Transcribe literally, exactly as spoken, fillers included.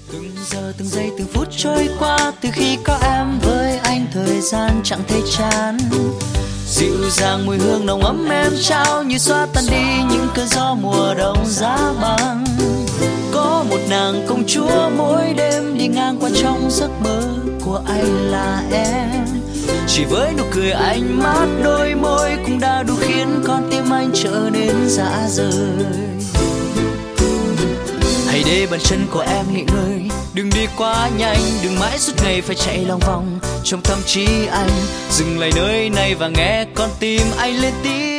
Từng giờ từng giây từng phút trôi qua, từ khi có em với anh thời gian chẳng thấy chán. Dịu dàng mùi hương nồng ấm em trao như xóa tan đi những cơn gió mùa đông giá băng. Có một nàng công chúa mỗi đêm đi ngang qua trong giấc mơ của anh là em. Chỉ với nụ cười ánh mắt đôi môi cũng đã đủ khiến con tim anh trở nên dã rời. Hãy để bàn chân của em nghỉ ngơi, đừng đi quá nhanh, đừng mãi suốt ngày phải chạy lòng vòng trong tâm trí anh. Dừng lại nơi này và nghe con tim anh lên tiếng.